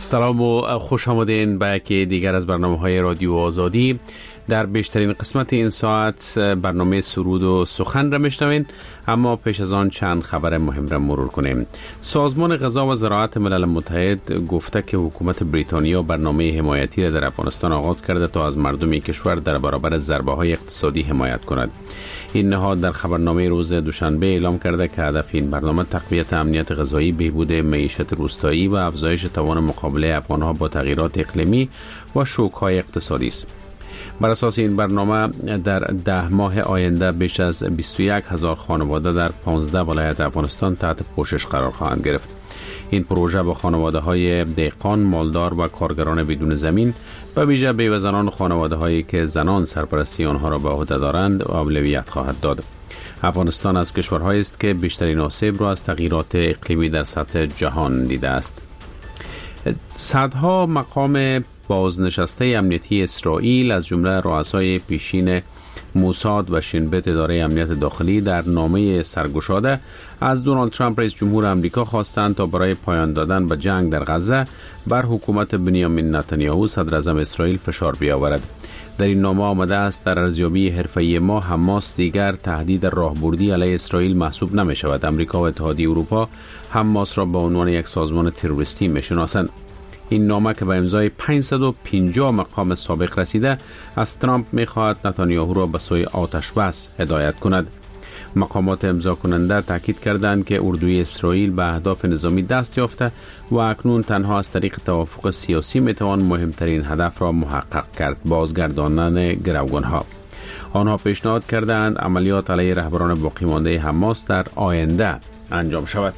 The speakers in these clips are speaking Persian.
سلام و خوش آمدین به یکی دیگر از برنامه‌های رادیو آزادی. در بیشترین قسمت این ساعت برنامه سرود و سخن را میشنوین، اما پیش از آن چند خبر مهم را مرور کنیم. سازمان غذا و زراعت ملل متحد گفته که حکومت بریتانیا برنامه حمایتی را در افغانستان آغاز کرده تا از مردم کشور در برابر ضربه‌های اقتصادی حمایت کند. این نهاد در خبرنامه روز دوشنبه اعلام کرده که هدف این برنامه تقویت امنیت غذایی، بهبود معیشت روستایی و افزایش توان مقابله افغان‌ها با تغییرات اقلیمی و شوک‌های اقتصادی است. بر اساس این برنامه در 10 ماه آینده بیش از 21,000 خانواده در 15 ولایت افغانستان تحت پوشش قرار خواهند گرفت. این پروژه با خانواده‌های دهقان، مالدار و کارگران بدون زمین، به ویژه بیوه زنان و خانواده‌هایی که زنان سرپرستی آنها را به عهده دارند اولویت خواهد داد. افغانستان از کشورهایی است که بیشترین آسیب را از تغییرات اقلیمی در سطح جهان دیده است. صدها مقام بازنشسته امنیتی اسرائیل از جمله رؤسای پیشین موساد و شین بیت اداره امنیت داخلی در نامه سرگشاده از دونالد ترامپ رئیس جمهور آمریکا خواستند تا برای پایان دادن به جنگ در غزه بر حکومت بنیامین نتانیاهو صدر اعظم اسرائیل فشار بیاورد. در این نامه آمده است در ارزیابی حرفه‌ای ما حماس دیگر تهدید راهبردی علیه اسرائیل محسوب نمی شود. آمریکا و اتحادیه اروپا حماس را به عنوان یک سازمان تروریستی می شناسند. این نامه که به امضای 550 مقام سابق رسیده از ترامپ می‌خواهد نتانیاهو را به سوی آتش بس هدایت کند. مقامات امضا کننده تاکید کردند که اردوی اسرائیل به اهداف نظامی دست یافته و اکنون تنها از طریق توافق سیاسی میتوان مهمترین هدف را محقق کرد: بازگرداندن گروگانها. آنها پیشنهاد کردند عملیات علیه رهبران باقی مانده حماس در آینده انجام شود.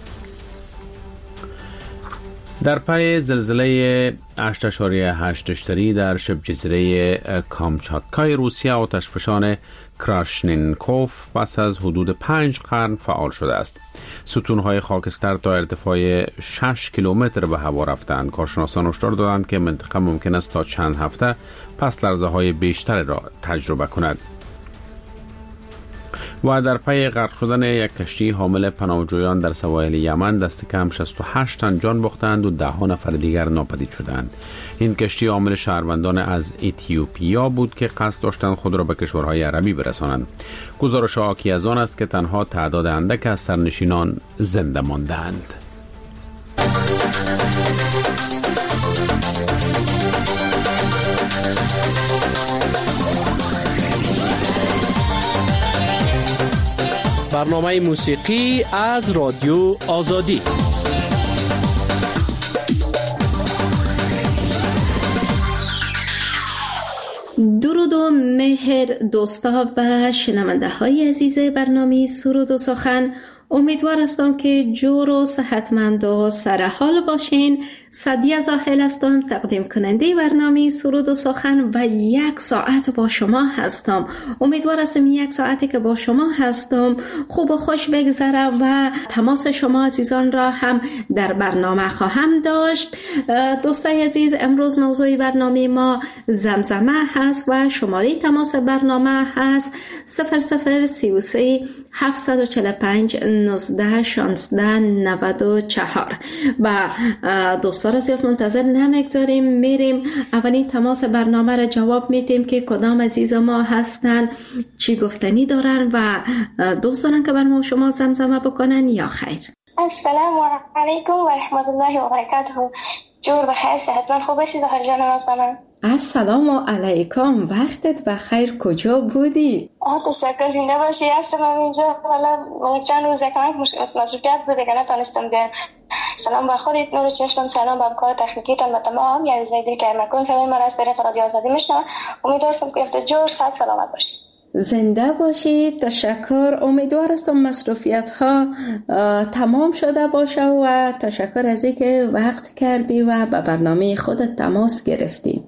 در پی زلزله 8.8 ریشتری در شبه جزیره کامچاتکای روسیه، آتشفشان کراشنینکوف پس از حدود 5 قرن فعال شده است. ستونهای خاکستر تا ارتفاع 6 کیلومتر به هوا رفتند. کارشناسان هشدار دادند که منطقه ممکن است تا چند هفته پس لرزه‌های بیشتر را تجربه کند. و در پی غرق شدن یک کشتی حامل پناهجویان در سواحل یمن دست کم 68 تن جان باختند و 10 نفر دیگر ناپدید شدند. این کشتی حامل شهروندان از اتیوپیا بود که قصد داشتند خود را به کشورهای عربی برسانند. گزارش حاکی از آن است که تنها تعداد اندک از سرنشینان زنده ماندند. برنامه موسیقی از رادیو آزادی. درود و مهر دوستا و شنونده های عزیز برنامه سرود و سخن. امیدوار هستم که جور و صحتمند و سرحال باشین. سعدیه زاهل هستم، تقدیم کننده برنامه سرود و سخن و 1 ساعت با شما هستم. امیدوار هستم 1 ساعتی که با شما هستم خوب و خوش بگذره و تماس شما عزیزان را هم در برنامه خواهم داشت. دوستای عزیز، امروز موضوع برنامه ما زمزمه هست و شماره تماس برنامه هست 0033 745 19 16 94. و دوستان را زیاد منتظر نمیگذاریم، میریم اولین تماس برنامه را جواب میدیم که کدام عزیز ما هستن، چی گفتنی دارن و دوست دارن که بر ما شما زمزمه بکنن یا خیر. السلام علیکم و رحمت الله و برکاته. جور بخیر، صحتمند خوب باشی زهر جان نازدانم. السلام علیکم، وقتت بخیر، کجا بودی؟ تشکر، زنده باشی. هستم اینجا، والا چند روز کمک مصروفیت بوده که نتونستم بیام. سلام به خودت، نور چشمم، سلام به همکار تکنیکیتان و تمام یعنی زیدی که مکن صدای من از طریق رادیو آزادی میشنوم. امیدوارم که افتاد جور صحت سلامت باشید. زنده باشید. تشکر. امیدوار هستم مصروفیت ها تمام شده باشه و تشکر از اینکه وقت کردی و به برنامه خودت تماس گرفتی.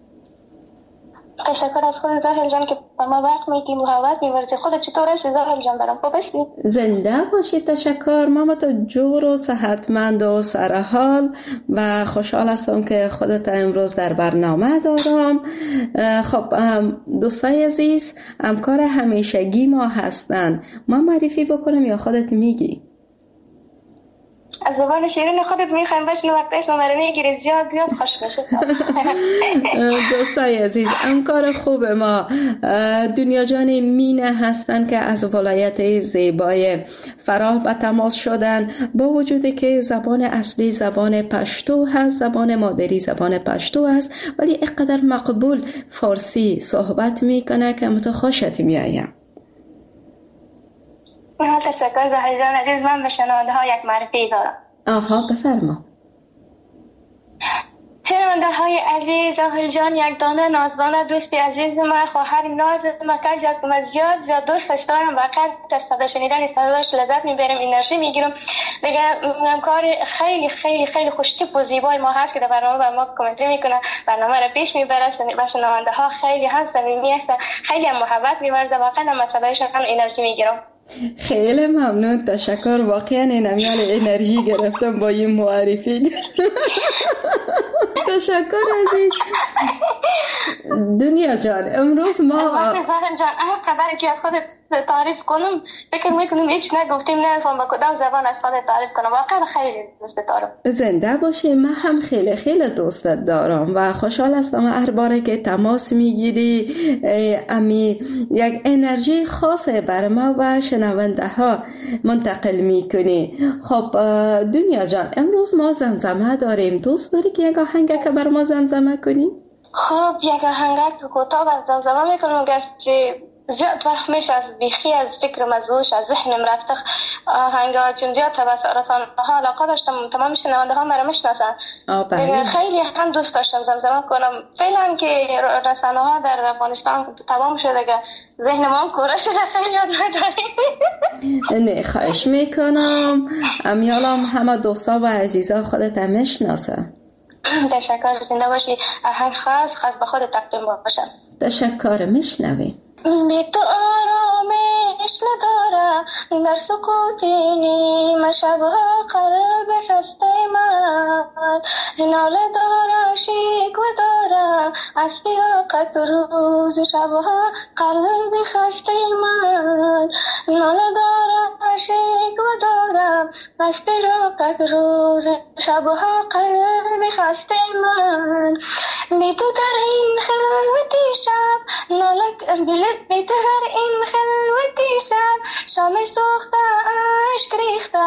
تشکر از خود زاهل جان که با ما وقت میدی، محبت می‌ورزی. خودت چطور هستی زاهل جان؟ برام خوب هستی؟ زنده باشی. تشکر. ماما تو جور و صحتمند و سرحال و خوشحال هستم که خودت امروز در برنامه دارم. خب دوستای عزیز، همکار همیشگی ما هستن. ما معرفی بکنم یا خودت میگی؟ از زبان شیرین خودت میخوایم بشنو وقتی اسم من میگیری زیاد خوش میشه. دوستای عزیز، همکار خوب ما دنیا جان مینه هستن که از ولایت زیبای فراه به تماس شدن، با وجودی که زبان اصلی زبان پشتو هست، زبان مادری زبان پشتو هست، ولی اینقدر مقبول فارسی صحبت میکنه که من تو خوشت میایم. تشکر زهر جان عزیز. من به شنونده ها یک معرفی دارم. آها بفرما. شنونده های عزیز، زهر جان یک دانه نازدانه دوستی عزیز من، خواهر ناز من کسی است که من زیاد دوستش دارم و قد از صدا شنیدن صداش لذت میبرم، انرژی میگیرم دیگه. کار خیلی خیلی خیلی خوشتیپ و زیبای ما هست که در برنامه با ما کامنتری میکنه، برنامه را پیش میبره. به شنونده ها خیلی هم صمیمی است، خیلی هم محبت میورزه. واقعا من صدایش هم انرژی میگیرم. خیلی ممنون، تشکر. واقعا نمیال انرژی گرفتم با این معرفی. تشکر عزیز. دنیا جان امروز ما وقتی زهر جان خبری که از خودت تعریف کنم فکر میکنم هیچ نگفتیم، نمیفهم با کدام زبان از خودت تعریف کنم. واقعا خیلی دوست دارم. زنده باشی. من هم خیلی خیلی دوستت دارم و خوشحال هستم هر باره که تماس میگیری امی یک انرژی خاصه بر ما و شنونده ها منتقل میکنی. خب دنیا جان امروز ما زمزمه داریم، دوست داری که یک آهنگ که بر ما زمزمه کنی؟ خب یک آهنگ کوتاه بر زمزمه میکنم، گرچه زیاد وقت میشه از بیخی از فکرم از هوش از ذهنم رفته آهنگا، چون زیاد رسانه ها علاقه داشتم، تمام شنونده ها مرا میشناسن. خیلی هم دوست داشتم زمزمه کنم. فعلا که رسانه ها در افغانستان تمام شده که ذهن ما کوره شده، خیلی یاد نداریم. نه خواهش میکنم، امیالم همه دوستا و عزیزا خودت هم میشناسن. تشکر. زنده باشی. آهنگ خاص به خود تقدیم باشم. تشکر. میشنویم. بی تو آرامش ندارم در سکوت نیمه شبها، قلب خسته من ناله دارم، شکوه دارم از فراقت روز شبها، قلب خسته من ناله دارم، شکوه دارم از فراقت روز شبها، قلب خسته من. بی تو در این خلوتی شب ناله بی تو در این خلوتی شب، شام سوخته عشق ریخته،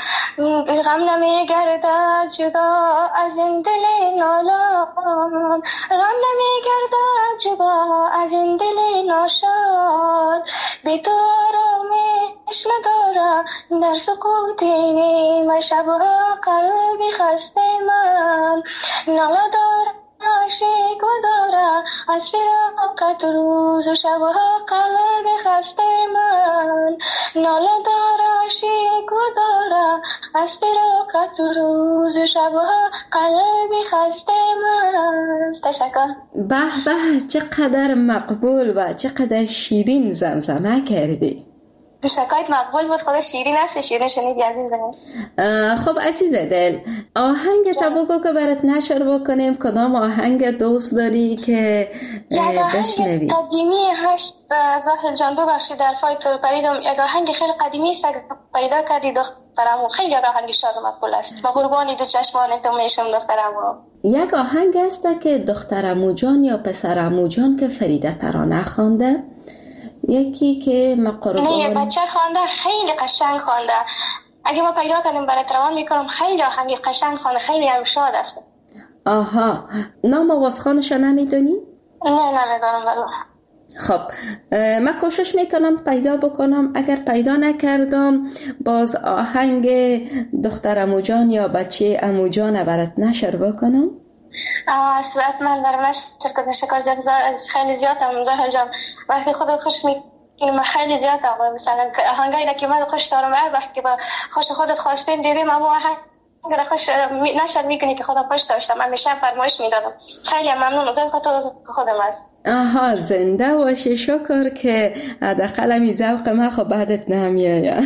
غم نمیگردد جدا از این دل نالان، غم نمیگردد جدا از این دل ناشاد. بی تو آرامش ندارم در سکوت نیمه شبها، قلبی خسته من ناله دارم، شکوه دارم از فراقت روز و شبها، قلب خسته من ناله دارم، شکوه دارم از فراقت روز و شبها، قلب خسته من. تشکر. به به، چقدر مقبول و چقدر شیرین زمزمه کردی. شکایت مقبول بود، خدا شیرین است. شیرین شنیدی عزیز دلم. خب عزیز دل، آهنگ تا بگو که برات نشر بکنیم. کدام آهنگ دوست داری که بشنوی؟ یک قدیمی هست زاهر جان، ببخشید در فایت پریدم. یک آهنگ خیلی قدیمی است که پیدا کردی دخترم، خیلی آهنگ شاد و مقبول است. با قربانی دو چشمان تو میشم دخترم. یک آهنگ است که دخترمو جان یا پسرمو جان که فریده ترانه خوانده، یکی که مقربان نه بچه خوانده، خیلی قشنگ خوانده. اگه ما پیدا کنیم برات روان میکنم. خیلی آهنگ قشنگ خوانده، خیلی هم شاد است. آها، نام آوازخوانش نمیدونی؟ نه نمیدونم والله. خب من کوشش میکنم پیدا بکنم، اگر پیدا نکردم باز آهنگ دخترمو جان یا بچه امو جان برات نشر بکنم. من در مشکل شکر زیاد خیلی زیاد هم زهر جان وقتی خودت خوش میکنم خیلی زیاد هم مثلا آهنگایی که من خوش دارم هر وقت که با خوش خودت خوشتین دیدیم اما آهنگ خوش نشد میکنی که خودم خوش داشتم، من میشم فرمایش میدادم. خیلی ممنون زهر تو خودم است. آها، زنده باشی. شکر که حداقل می ذوق من خب بعدت نمیاد.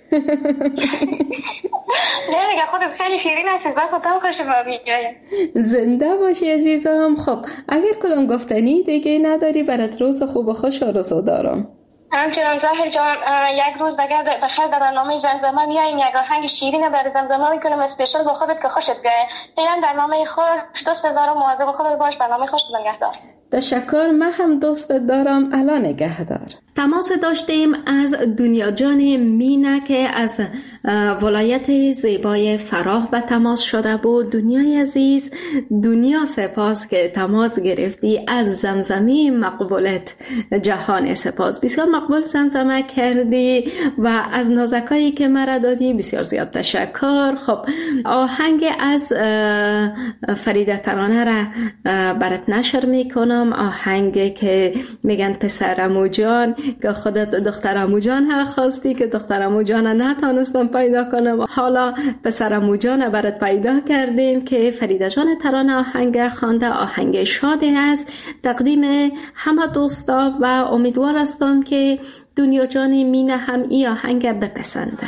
نه دیگه خودت خیلی شیرین هستی، زخم تو خوش میاد. زنده باشی عزیزم. خب اگر کدام گفتنی دیگه نداری برات روز خوب و خوش آرزو دارم. همچنان زهر جان، یک روز دیگر بخیر در برنامه زمزمه میاییم، یک آهنگ شیرین برای زمزمه میکنم اسپیشال با خودت که خوشت بیاید. فعلا برنامه خوش، دوست دارم، مواظب خودت باش. برنامه خوش، نگهدار. تشکر. من هم دوست دارم. الان نگهدار. تماس داشتیم از دنیا جان مینا که از ولایت زیبای فراه به تماس شده بود. دنیای عزیز، دنیا سپاس که تماس گرفتی. از زمزمه مقبولت جهان سپاس. بسیار مقبول زمزمه کردی و از نازکایی که مرا دادی بسیار زیاد تشکر. خب آهنگ از فریده ترانه را برات نشر میکنم. آهنگ که میگن پسرمو جان، که خودت دخترمو جان ها خواستی که دخترمو جان نتونستم پیدا کنم. حالا پسرمو جان برات پیدا کردیم که فریده جان ترانه آهنگ خوانده. آهنگ شاد است تقدیم همه دوستا و امیدوار هستم که دنیا جان مینا هم این آهنگ بپسنده.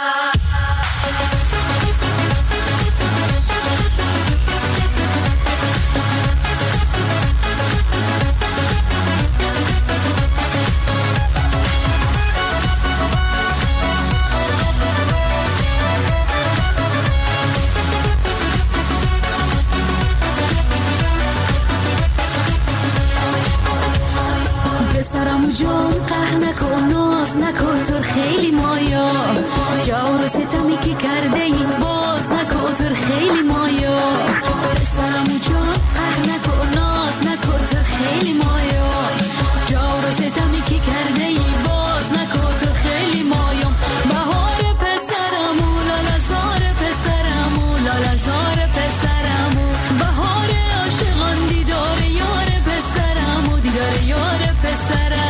جان قهر نکن، ناز نکن، تو خیلی مایا جور و ستمی که کرده این باز نکن، تو خیلی مایا پسرمو جان قهر نکن، ناز نکن، تو خیلی مایا جور و ستمی که کرده این باز نکن، تو خیلی مایا بهار پسرمو لالزار پسرمو لالزار پسرمو بهار عاشقان دیدار یار پسرمو دیدار یار پسرمو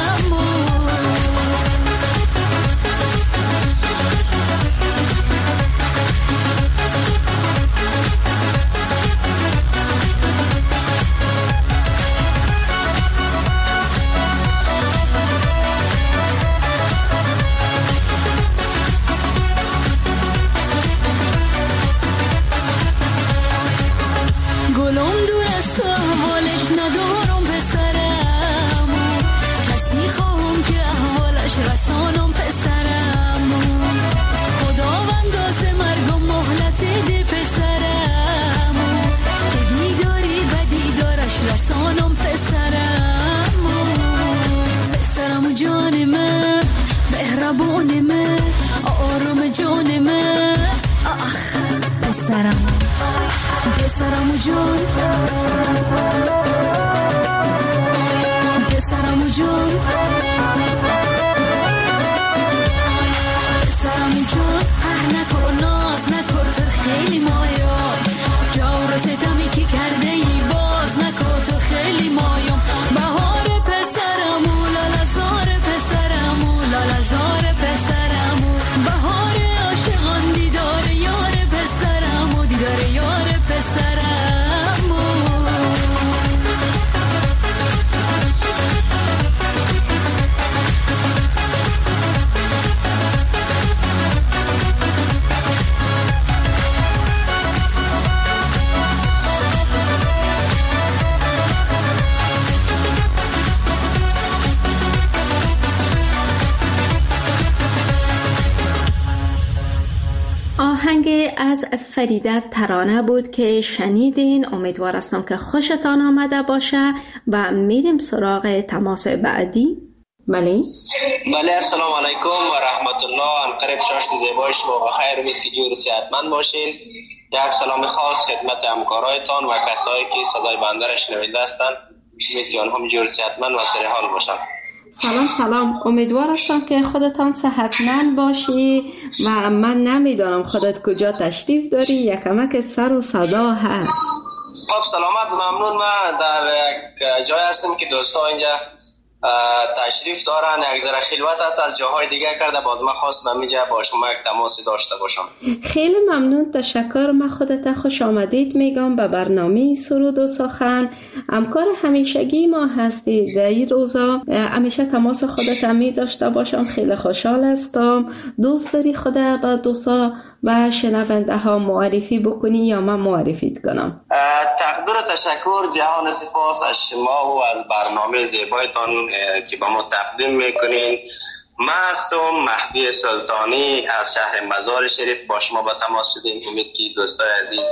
از فریده ترانه بود که شنیدین. امیدوار هستم که خوشتان آمده باشه و میریم سراغ تماس بعدی. بله السلام علیکم و رحمت الله. انقریب شاشت زیبای شما بخیر، امید که جور صحتمند باشین. یک سلام خاص خدمت همکارایتان و کسایی که صدای بنده را شنونده هستند. امید که آنها جور صحتمند و سر حال باشند. سلام. امیدوار هستم که خودتان صحتمند باشی و من نمیدانم خودت کجا تشریف داری، یکمک سر و صدا هست. خب سلامت، ممنون. من در یک جای هستم که دوستا اینجا تشریف دارن، یک ذره خلوت است از جاهای دیگه کرده، باز من خواستم اینجا با شما یک تماسی داشته باشم. خیلی ممنون، تشکر. من خودت خوش آمدید میگم به برنامه سرود و سخن. همکار همیشگی ما هستی. در این روزا همیشه تماس خودت می داشته باشم. خیلی خوشحال هستم. دوست داری خودت با دوستا و شنونده ها معرفی بکنی یا من معرفیت کنم؟ تقدیر و تشکر، جهان سپاس از شما و از برنامه زیبایتان که با ما تقدیم میکنین. من هستم مهدی سلطانی از شهر مزار شریف. با شما به تماس شدیم. امید که دوستای عزیز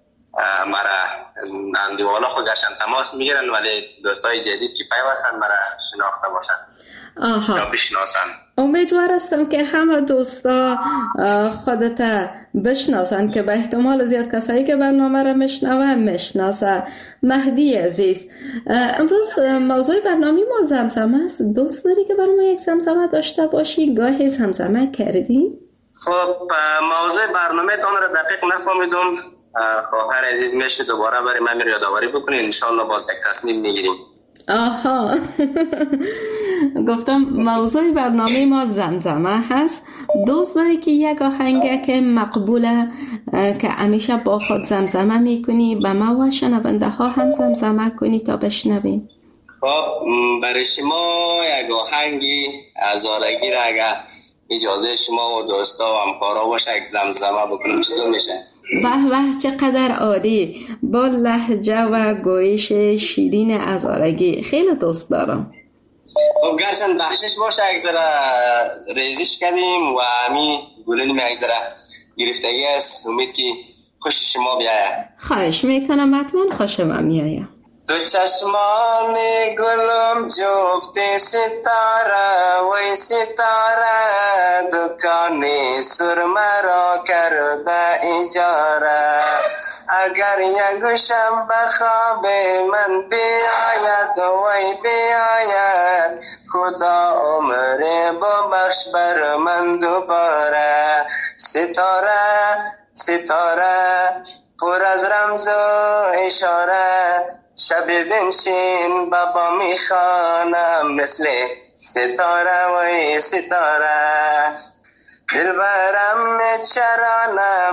مرا اندیوالا خود گشتن تماس میگیرن، ولی دوستای جدید که پیوستن مرا شناخته باشن یا بشناسن. امیدوار هستم که همه دوستا خودت بشناسن که به احتمال زیاد کسایی که برنامه را میشناسه. مهدی عزیز، امروز موضوع برنامه ما زمزمه است. دوست داری که برای ما یک زمزمه داشته باشی؟ گاهی زمزمه کردی؟ خب موضوع برنامه تان را دقیق نفهمیدم. خواهر عزیز میشه دوباره برای من یادآوری بکنید، انشالله باز یک تصمیم میگیریم. آها گفتم موضوع برنامه ما زمزمه هست. دوست داری که یک آهنگ که مقبوله که همیشه با خود زمزمه میکنی به ما و شنونده ها هم زمزمه کنی تا بشنویم؟ خب برای شما یک آهنگی هزارگی را اگر اجازه شما و دوستا و همکارا باشه یک زمزمه بکنم چطور میشه؟ به به، چقدر عالی، با لهجه و گویش شیرین هزارگی. خیلی دوست دارم. خب گرچند بخشش باشه یک ذره ریزش کردیم و همین گلیم یک ذره گرفتگی است. امید که خوش شما بیاید. خواهش میکنم، حتما خوشم میاید. دو چشمان گلم جفت ستاره وی ستاره، دکان سرمه را کرده اجاره. اگر یکشم به خواب من بیاید وی بیاید، خدا عمر ببخش بر من دوباره. ستاره ستاره پر از رمز و اشاره، شب بنشین بابا میخوانم مثل ستاره و ستاره. دل برم چرانه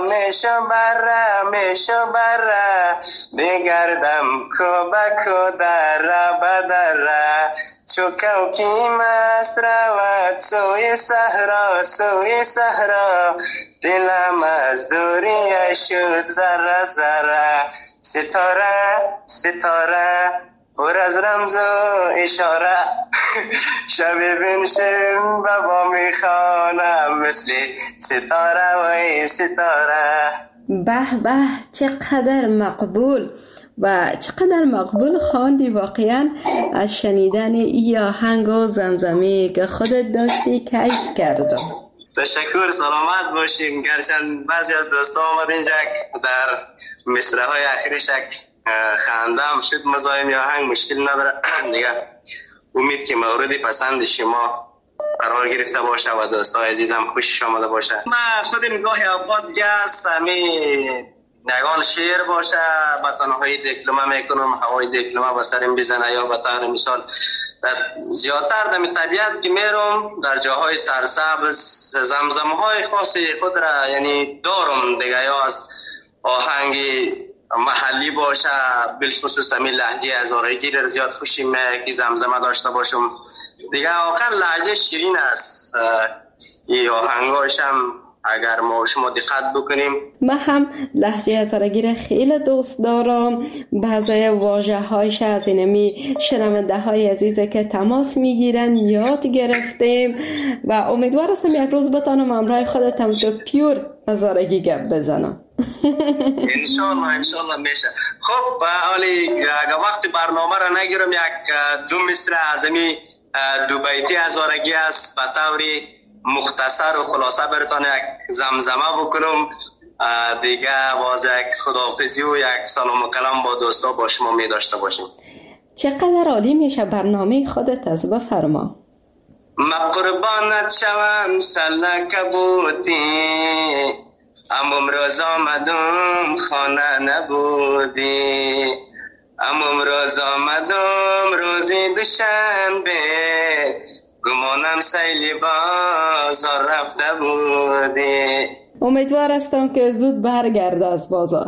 میشو بره، بگردم کو به کو دره بدره. چو کوکی مست رود سوی صحرا، دلم از دوری شد ذره ذره. ستاره پر از رمز و اشاره، شب بنشین بابا میخوانم مثل ستاره و ستاره. به به، چقدر مقبول و چقدر مقبول خواندی. واقعا از شنیدن این آهنگ و زمزمه که خودت داشتی کیف کردم. تشکر، سلامت باشیم. گرچند بعضی از دوستا آمد اینجا در مصرع های اخیرش خندم شد مزاحم یا آهنگ مشکل نداره دیگه. امید که مورد پسند شما قرار گرفته باشه و دوستای عزیزم خوشش آمده باشه. من خودم گاهی اوقات گس نگان شعر باشه با تنهایی دکلمه میکنم، هوای دکلمه به سرم بزنه، یا به طور مثال زیادتر در طبیعت که میرم در جاهای سرسبز زمزمه های خاص خود را یعنی دارم دیگه، یا از آهنگ محلی باشه بالخصوص همین لهجه هزارگی را زیاد خوشی میاد که زمزمه داشته باشم دیگه. واقعا لهجه شیرین است این آهنگاش هم اگر ما شما دقت بکنیم. من هم لهجه هزارگی را خیلی دوست دارم. بعضی واژه هایش از اینمی شنونده های عزیزه که تماس میگیرن یاد گرفتیم و امیدوار هستم یک روز بتانم همراه خودتم تو پیور هزارگی گپ بزنم. انشالله میشه. خب حالی اگر وقت برنامه را نگیرم یک دو مصرع از امی دو بیتی هزارگی است به طوری مختصر و خلاصه براتون یک زمزمه بکنم دیگه. باز یک خداحافظی و یک سلام و کلام با دوستا با شما می داشته باشیم. چقدر عالی میشه برنامه خودت از بفرما. ما قربانت شوم سلک بودی، اما امروز آمدم خانه نبودی. اما امروز آمدم روزی دوشنبه، گمانم سیلی بازار رفته بودی. امیدوار هستم که زود برگرده از بازار.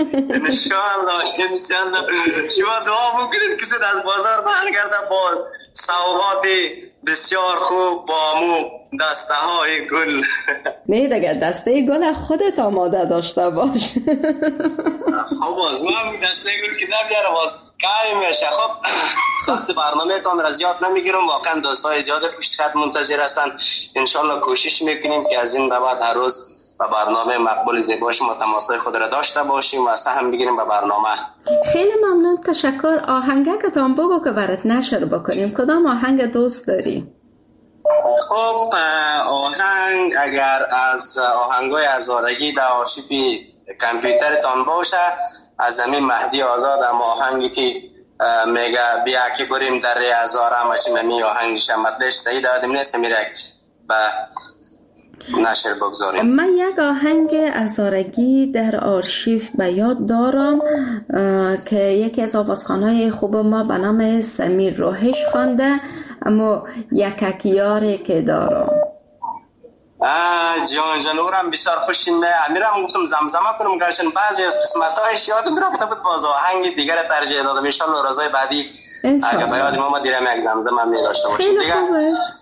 انشالله شما دعا بکنید که زود از بازار برگرده. باز سوغات بسیار خوب با مو دسته های گل. نه دیگه دسته گل خودت آماده داشته باش. خب باز ما دسته گل که نمیاره باز کاری میشه. خب وقت برنامه تان را زیاد نمیگیرم، واقعا دوستای زیاد پشت خط منتظر هستن. انشالله کوشش میکنیم که از این به بعد هر روز با برنامه مقبول زیبا شما تماسای خود را داشته باشیم و سهم بگیریم به برنامه. خیلی ممنون، تشکر. آهنگه که تان بگو که برات نشر بکنیم. کدام آهنگ دوست داری؟ خب آهنگ اگر از آهنگای هزارگی در آرشیو کامپیوترتان باشه، از همین مهدی آزاد هم آهنگی که میگه بیا که بریم در هزار همشیم، همین آهنگش مطلش صحیح دادیم نیست، میره به نشر بگذاریم. من یک آهنگ هزارگی در آرشیو به یاد دارم که یکی از آوازخوانای خوب ما به نام سمیر روحش خوانده، اما یککیاری که دارم. جانورم بسیار خوشیم. امیرم گفتم زمزمه کنم گرشن بعضی از قسمت‌هایش یادم رفته بود، باز آهنگ دیگر ترجیح دادم. ان شاء الله روزهای بعدی اگه به یاد ما دیرم یک زمزمه می داشته باشیم. خیلی خوب است.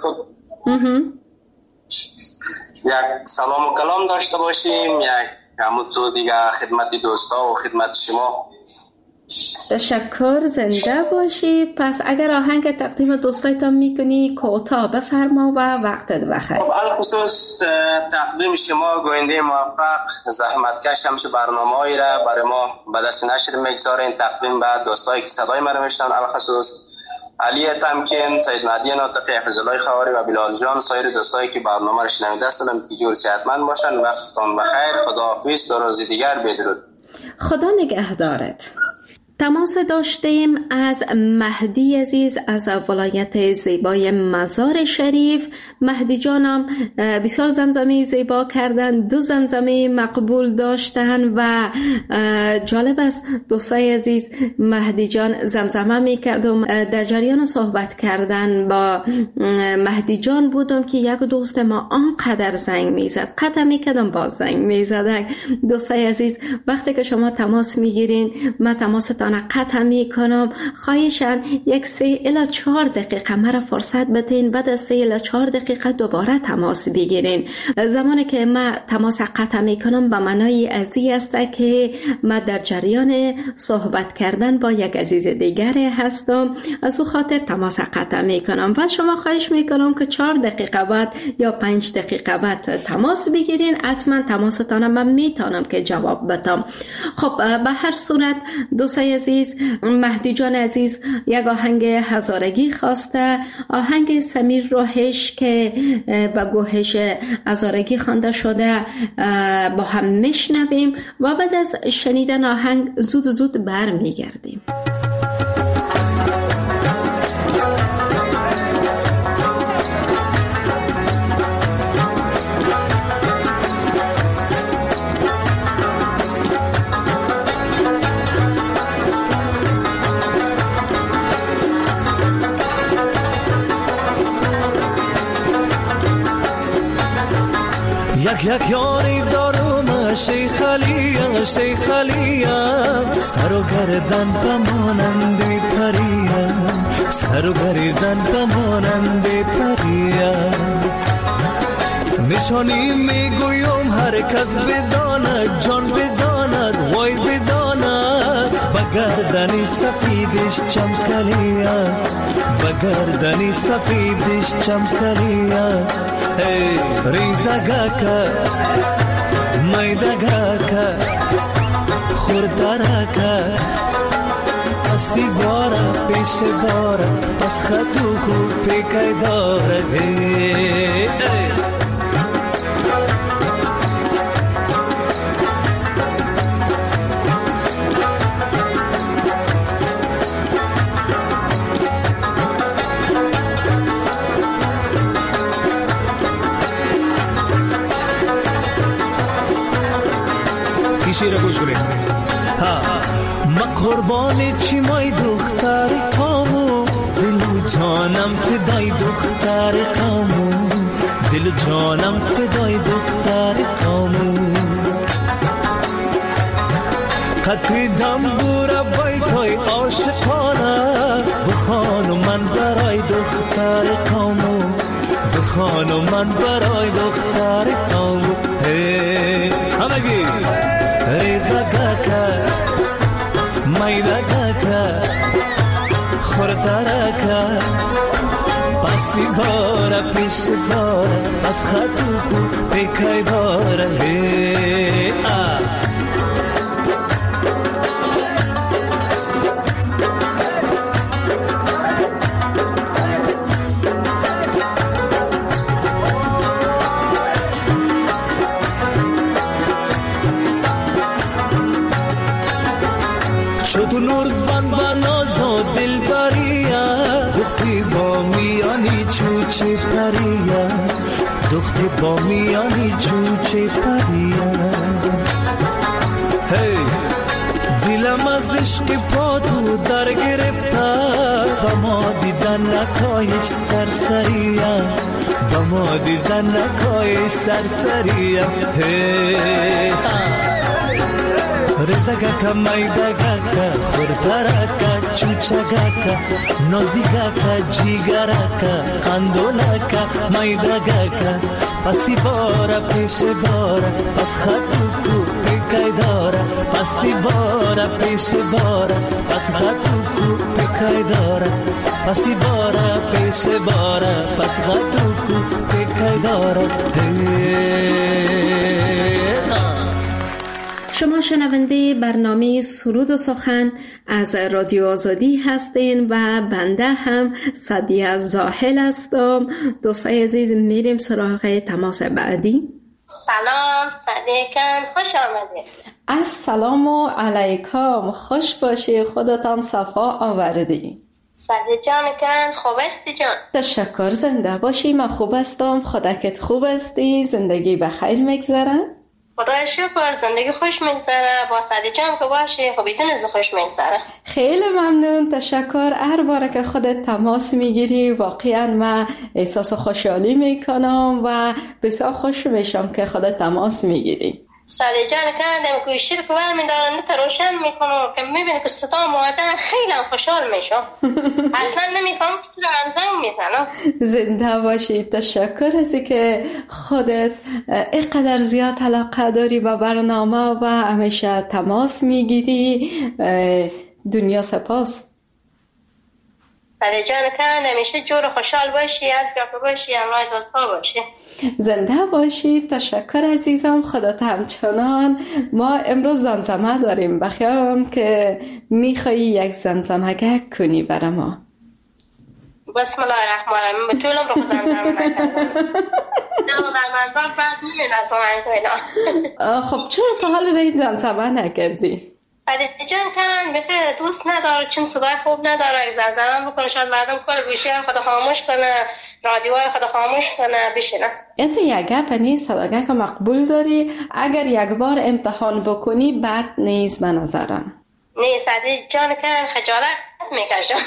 یک سلام و کلام داشته باشیم، یک همون تو دیگه خدمت دوستا و خدمت شما. تشکر، زنده باشی. پس اگر آهنگ تقدیم دوستایتان میکنی کوتاه بفرما و وقتت بخیر. خب الخصوص تقدیم شما گوینده موفق زحمتکش همش برنامه‌ای را برای ما به دست نشر میگذارین، تقدیم به دوستایی که صدای ما رو میشنون، الخصوص علی تمکین، سید مهدی ناطقی، حفظ الله خواری و بلال جان، سایر دوستایی که برنامه رو شنونده هستند که جور صحتمند باشن. وقتتون بخیر. خداحافظ. تا روز دیگر بدرود. خدا نگهدارت. تماس داشتیم از مهدی عزیز از ولایت زیبای مزار شریف. مهدی جانم بسیار زمزمه زیبا کردن، 2 زمزمه مقبول داشتن و جالب است دوستای عزیز، مهدی جان زمزمه میکردم. در جریان صحبت کردن با مهدی جان بودم که یک دوست ما آنقدر زنگ میزد، قطع میکردم باز زنگ میزد. دوستای عزیز وقتی که شما تماس میگیرین من تماستان قطع می کنم، خواهشاً 3 الی 4 دقیقه مرا فرصت بدین، بعد از 3 الی 4 دقیقه دوباره تماس بگیرین. زمانی که من تماس قطع می کنم به معنای ازی است که من در جریان صحبت کردن با یک عزیز دیگر هستم، از او خاطر تماس قطع می کنم و شما خواهش می کنم که 4 دقیقه بعد یا 5 دقیقه بعد تماس بگیرین. حتما تماستان من میتونم که جواب بدم. خب به هر صورت دوستای عزیز، مهدی جان عزیز یک آهنگ هزارگی خواسته، آهنگ سمیر روحش که با گوهش هزارگی خوانده شده با هم میشنویم و بعد از شنیدن آهنگ زود برمیگردیم. یک یاری دارم شیخ علیم، شیخ علیم، سر و گردن بمانند پریم، سر و گردن بمانند پریم. نشانی میگویم هر کس بداند، جان بداند، وای بداند، بگردنی سفیدش چمکلیم، بگردنی سفیدش چمکلیم. ریزگاکا میدگاکا خوردارکا اسی بارا پیش بارا از خطو خوب پیکای داره. شیر گوش کنید. من قربانی چی مای دختر قامو، دل جانم فدای دختر قامو، دل جانم فدای دختر قامو. قطری دم بورا بیتای عاشقانه بخوانو من برای خانم من برای دختر کامو همگی ریزا گاکا مایدا گاکا خورتارکا پاسی بارا پیش بارا از خطو کو پیکای دارا تو نور بان نازو دل بریا دختی با میانی چوچه پریا دختی با میانی چوچه پریا هی دلم از عشق پا تو در گرفتار با ما دیدن نکایش سرسریا با ما دیدن نکایش سرسریا هی رزا گاکا مایدا گاکا خورتارکا چوچا گاکا نوزی گاکا جیگاراکا قندولاکا مایدا گاکا پاسی بارا پیش بارا پس خطو کو پیکای دارا پاسی بارا پیش بارا پس خطو کو پیکای دارا پاسی بارا پیش بارا پس خطو کو پیکای دارا شما شنونده برنامه سرود و سخن از رادیو آزادی هستین و بنده هم سعدیه زاهل هستم. دوستای عزیز میریم سراغ تماس بعدی. سلام صدیقان، خوش آمدید. السلام علیکم، خوش باشی، خودتان صفا آوردی. سعدیه جان کن، خوب هستی جان؟ تشکر، زنده باشی. من خوب هستم، خودت خوب هستی؟ زندگی بخیر میگذره؟ خدای شکر، زندگی خوش میگذره. با سعدیه جان که باشی خب بدون خوش میگذره. خیلی ممنون، تشکر. هر بار که خودت تماس میگیری واقعا من احساس خوشحالی میکنم و بسیار خوش میشم که خودت تماس میگیری. سعدیه جان کردم که شیر که برمی دارم نت روشن میکنم که میبینی که صدا مادر خیلی خوشحال میشم. اصلا نمیفهم که رمزم میزنم. زنده باشی، تشکر از که خودت اینقدر زیاد علاقه داری به برنامه و همیشه تماس میگیری. دنیا سپاس. سعدیه جان کن همیشه جور خوشحال باشی، هر جا که باشی همراه دوستا باشی. زنده باشی، تشکر عزیزم. خودت همچنان. ما امروز زمزمه داریم، بخیرم که میخوایی یک زمزمه کنی برای ما. بسم الله الرحمن الرحیم. به طولم رو زمزمه نکردم. نه من بعد می‌نازم. خب چرا تا حال رای زمزمه نکردی؟ سعدیه جان کن بخیر دوست نداره، چون صدای خوب نداره. اگه زمزمه بکنه شاید مردم کل گوشی خود خاموش کنه، رادیوهای خود خاموش کنه بشینه. این تو یک گپ نیست، صداگه که مقبول داری. اگر یک بار امتحان بکنی بد نیست به نظرم. نه سعدیه جان کن خجالت میکشم.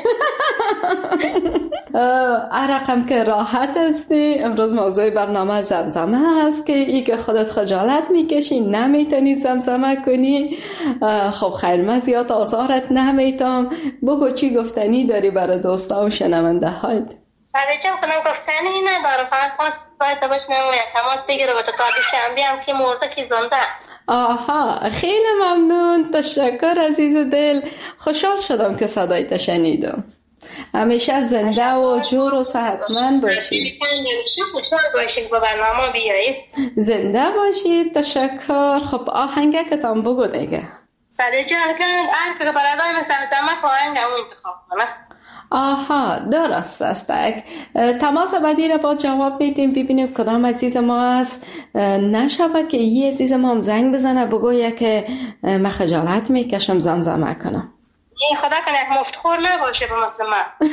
رقم که راحت هستی. امروز موضوع برنامه زمزمه هست که ای که خودت خجالت میکشی نمیتونی زمزمه کنی. خب خیر، من زیاد آزارت نمیتم. بگو چی گفتنی داری برای دوستا و شنونده هایت؟ سعدیه جان کنم گفتنی ندارم، فقط خواست باید باشم یک تماس بگیره و تا شنبه هم که مرده که زنده. آها، خیلی ممنون، تشکر عزیز دل. خوشحال شدم که صدایت شنیدم. همیشه زنده و جور و صحتمند باشی. خوشحال باشی با برنامه بیایی. زنده باشی، تشکر. خب آهنگه که تام بگو دیگه. سعدیه جان کن هر که برادای مثل زمک آهنگ همون انتخاب کنه. آها، درست است. تماس بعدی را با جواب میدیم، ببینیم کدام عزیز ما است. نشوه که یه عزیز ما هم زنگ بزنه بگویه که من خجالت میکشم زمزمه کنم. این خدا کنه یک مفتخور نباشه به مثل من.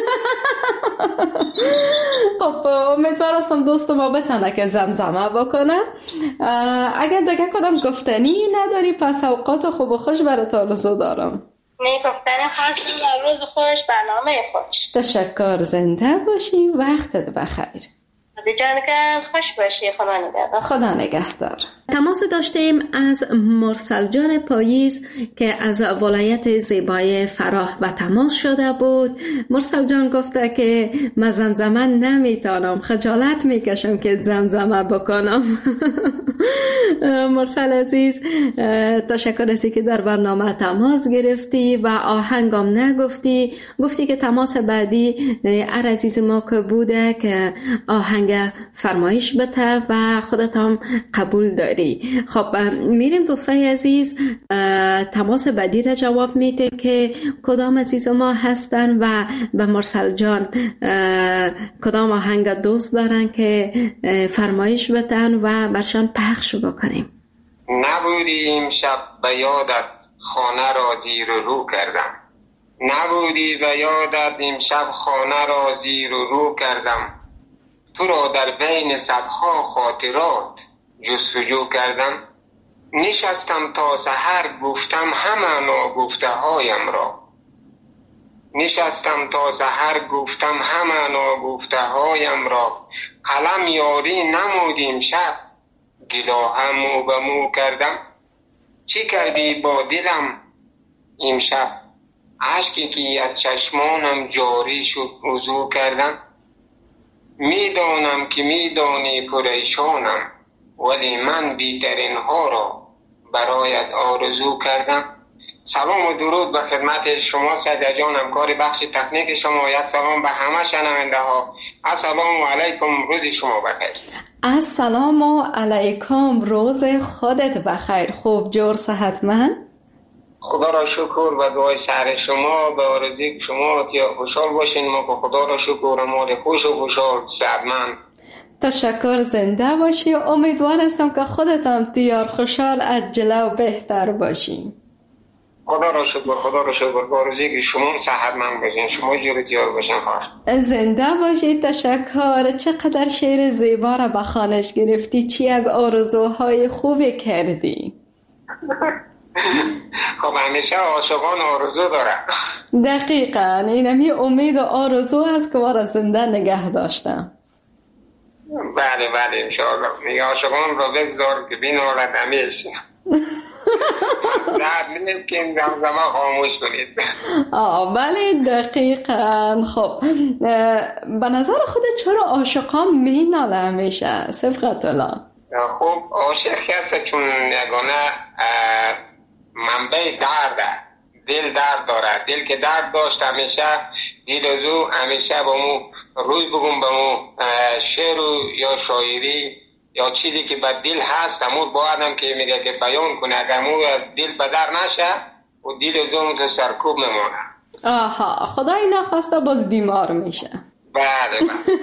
خب امیدوارم دوست ما بتونه که زمزمه بکنه. اگر دیگه کدام گفتنی نداری پس اوقات خوب و خوش برات آرزو دارم. می گفتن خواستم در روز خوش، برنامه خوش. تشکر، زنده باشی، وقتت بخیر. سعدیه جان کن خوش باشی. خدا نگهدار. خدا نگهدار. تماس داشتیم از مرسل جان پاییز که از ولایت زیبای فراه و تماس شده بود. مرسل جان گفته که من زمزمه نمیتونم، خجالت میکشم که زمزمه بکنم. مرسل عزیز، تشکر از که در برنامه تماس گرفتی و آهنگم نگفتی. گفتی که تماس بعدی هر عزیز ما که بوده که آهنگ فرمایش بده و خودت هم قبول داری. خب میریم دوستای عزیز، تماس بعدی را جواب میدیم که کدام عزیز ما هستن و به مرسل جان کدام آهنگ دوست دارن که فرمایش بدن و برشان پخش بکنیم. نبودی امشب به یادت خانه را زیر و رو کردم، نبودی به یادت امشب خانه را زیر و رو کردم، تو را در بین صدها خاطرات جستجو کردم، نشستم تا سحر گفتم همه ناگفته هایم را، نشستم تا سحر گفتم همه ناگفته هایم را، قلم یاری نمودیم شب گلاهم مو به مو کردم، چی کردی با دلم امشب اشکی که از چشمانم جاری شد وضو کردم، میدانم که میدانی پریشانم ولی من بیترین ها را برایت آرزو کردم. سلام و درود به خدمت شما سید جان، همکار بخش تکنیک شما. یک سلام به همه شنونده ها. السلام علیکم، روز شما بخیر. السلام علیکم، روز خودت بخیر. خوب جور صحتمند؟ خدا را شکر و دعای سر شما به آرزوی شما تا خوشحال باشین. ما که خدا را شکر مال خوش و خوشحال صحتمند. تشکر، زنده باشی. امیدوار هستم که خودت هم دیار خوشحال از جلو بهتر باشی. خدا را شکر، خدا را شکر. با آرزوی که شما صحتمند باشین، شما جور دیار باشین. خواهش زنده باشی. تشکر. چقدر شعر زیبا را به خوانش گرفتی، چی یک آرزوهای خوبی کردی. خب همیشه عاشقان آرزو داره. دقیقاً اینمی امید و آرزو هست که ما را زنده نگه داشتم. بله بله انشاءالله. میگه عاشقان را بگذار که بینالد همیشه. درد نیست که این زمزمه خاموش کنید. بله دقیقاً. خب به نظر خودت چرا عاشقان میناله همیشه؟ صفقت الله. خب عاشق هست چون یگانه منبع درده، دل درد داره. دل که درد داشت همیشه دل از او همیشه با مو روی بگم با مو شعر یا شاعری یا چیزی که به دل هست همون باید هم که میگه که بیان کنه. اگر مو از دل بدر نشه و دل از اون تو سرکوب میمونه. آها، خدای نخواسته باز بیمار میشه. بله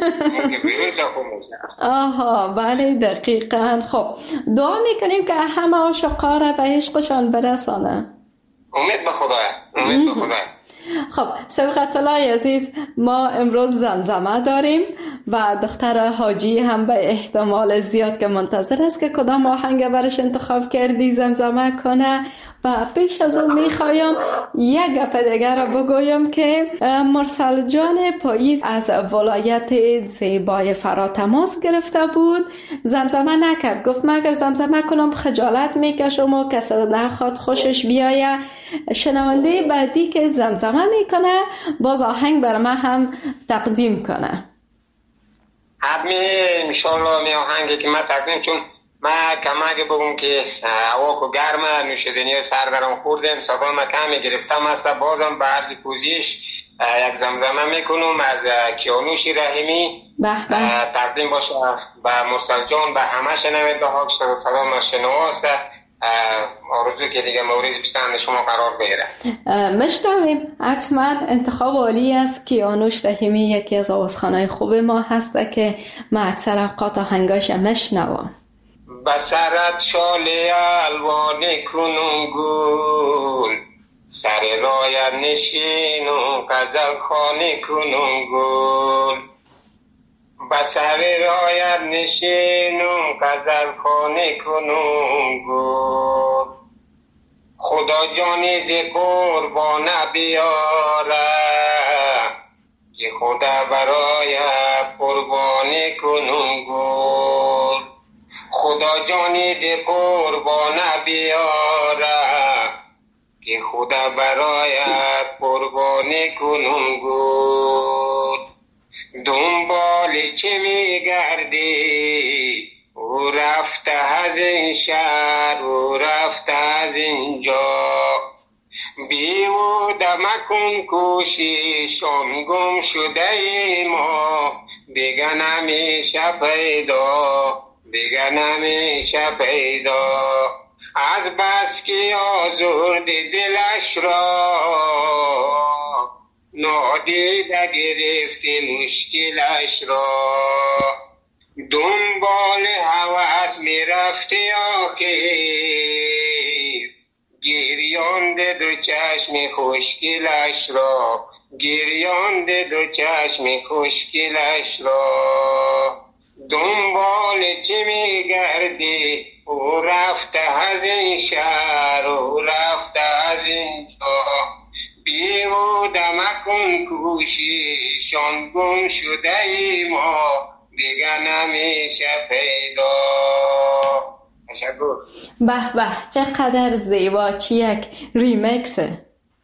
آها بله دقیقاً. خب دعا میکنیم که همه عاشقا را به عشقشان برسانه. امید به خدا، امید به خدا. خب سبقت الله عزیز، ما امروز زمزمه داریم و دختر حاجی هم به احتمال زیاد که منتظر است که کدام آهنگ برش انتخاب کردی زمزمه کنه. و پیش از اون میخوایم یک گپ دیگر را بگویم که مرسل جان پاییز از ولایت زیبای فرا تماس گرفته بود. زمزمه نکرد، گفت من اگر زمزمه کنم خجالت میکشم و کسی نخواد خوشش بیایه. شنونده بعدی که زمزمه میکنه باز آهنگ بر من هم تقدیم کنه. حتمی انشالله می آهنگی که من تقدیم، چون من کمک بگم که هوا که گرمه، نوشیدنی سر درم خوردم، صدا من کمی گرفتم است. بازم به عرض پوزیش یک زمزمه میکنم از کیانوش رحیمی تقدیم باشه به مرسل جان، به همه شنونده ها که صدا من شنواست. آرزو که دیگه مورد پسند شما قرار بگیره. مشتویم. حتما انتخاب عالی است. کیانوش رحیمی یکی از آوازخوانای خوب ما هسته که من اکثر اوقات آهنگاش مشنوم. بسرت شاله الوان کنون گل، سر رایت نشین و غزل خانه کنون گل، بسر رایت نشین و غزل خانه کنون گل، خدا جانی ده قربان بیاره که خدا برای قربانی کنون گل، خدا جانی ده قربانه بیاره که خدا برایت قربانی کنم گود. دنبال چه میگردی؟ او رفته از این شهر، او رفته از اینجا. بیهوده مکن کوشش، آن گم شده ای ما دیگه نمیشه پیدا، دیگه نمیشه پیدا. از بس که آزرد دلش را نادیده گرفتی مشکلش را. دنبال هوس میرفتی آخر، گریانده دو چشم خوشگلش را، گریانده دو چشم خوشگلش را. دنبال چی میگردی؟ او رفته از این شهر، او رفته از اینجا. بیهوده مکن کوشش، آن گم شده ای ما دیگه نمیشه پیدا. تشکر. به به، چقدر زیبا، چی یک ریمکسه.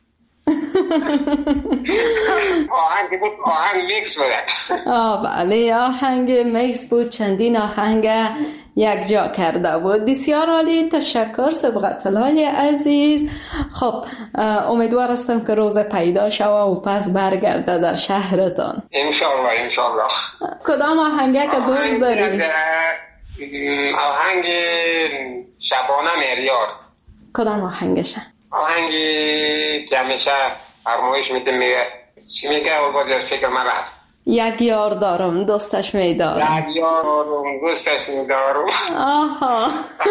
آهنگ بود، آهنگ میکس بود. بله، آهنگ میکس بود، چندین آهنگ یک جا کرده بود. بسیار عالی، تشکر سبقت‌الله عزیز. خب امیدوار هستم که روز پیدا شوه و پس برگرده در شهرتان. انشالله انشالله. کدام آهنگه که دوست داری؟ آهنگ شبانه مهریار. کدام آهنگشه؟ آهنگی که همیشه فرمایش میده، میگه چی میگه؟ و باز فکر من رفت. یک یار دارم دوستش میدارم. یک یار دارم دوستش میدارم. آها.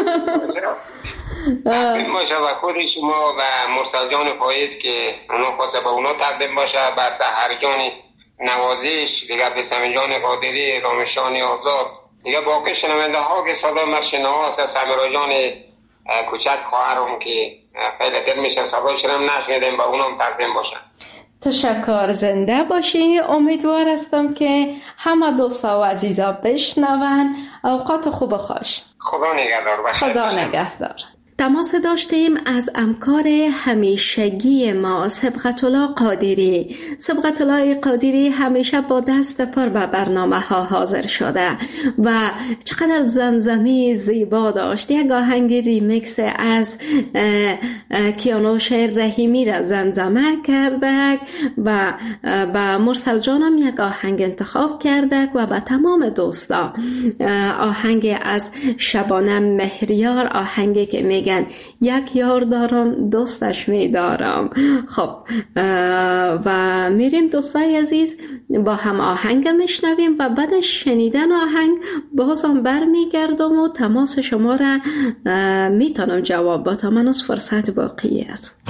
ماشاءالله خود شما و مرسل جان فایز که اونا خواسته با اونا تقدیم باشه، به سحر جان نوازش دیگه، به سمی جان قادری، رامشان آزاد دیگه، باقی شنونده ها که صدا مرشنه هست، سمیرا جان کوچک خواهرم که خیلی دل میشه صدایشون هم نشنیدیم، با اونم تقدیم باشن. تشکر، زنده باشی. امیدوار هستم که همه دوستا و عزیزا بشنون. اوقات خوب و خوش. خدا نگهدار. خدا نگهدار. تماس داشتیم از همکار همیشگی ما سبقت‌الله قادری. سبقت‌الله قادری همیشه با دست پر به برنامه ها حاضر شده و چقدر زمزمی زیبا داشت. یک آهنگ ریمیکس از کیانوش رحیمی را زمزمه کرده و با مرسل جانم یک آهنگ انتخاب کرده و به تمام دوستا آهنگ از شبانه مهریار، آهنگی که میگه یک یار دارم دوستش میدارم. خب و میریم دوستای عزیز با هم آهنگ میشنویم و بعد شنیدن آهنگ بازم برمیگردم و تماس شما را میتونم جواب با تا من از فرصت باقی است.